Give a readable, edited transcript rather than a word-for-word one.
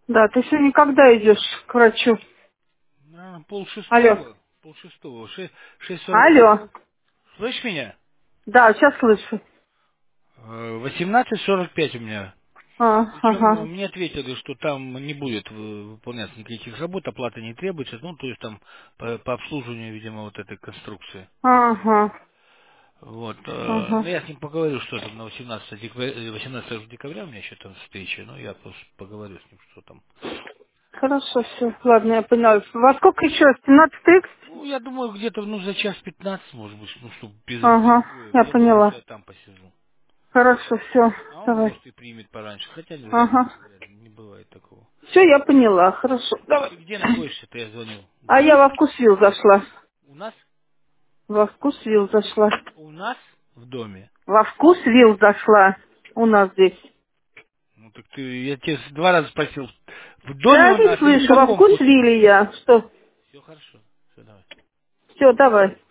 Да, ты сегодня когда идешь к врачу? Наверное, Алло. полшестого, 6:45. Алло. Слышишь меня? Да, сейчас слышу. 18:45 у меня. Причем Ага. мне ответили, что там не будет выполняться никаких работ, оплата не требуется, ну, то есть там по обслуживанию, видимо, вот этой конструкции. Ага. Вот. Ну, Ага. я с ним поговорю, что там на 18 декабря, 18 декабря у меня еще там встреча, ну, я просто поговорю с ним, что там. Хорошо, все. Ладно, я поняла. Во сколько еще? 17:30? Ну, я думаю, где-то, ну, за час 15, может быть, ну, чтобы без Ага. сбоя. Я Я думаю, что поняла. я там посижу. Хорошо, все. А он, Давай. может, и примет пораньше. Хотя Ага. вряд ли, не бывает такого. Все, я поняла. Хорошо. Давай. Ты где находишься-то, я звонил? А я во вкусвилл зашла. У нас? Во вкусвилл зашла. У нас в доме. Во вкусвилл зашла. У нас здесь. Ну, так ты, я тебя 2 раза спросил, в доме Да, у не нас или в слышу. Во каком вкусвилле вкусвилле? я. Что? Все хорошо. Все, давай. Все, давай.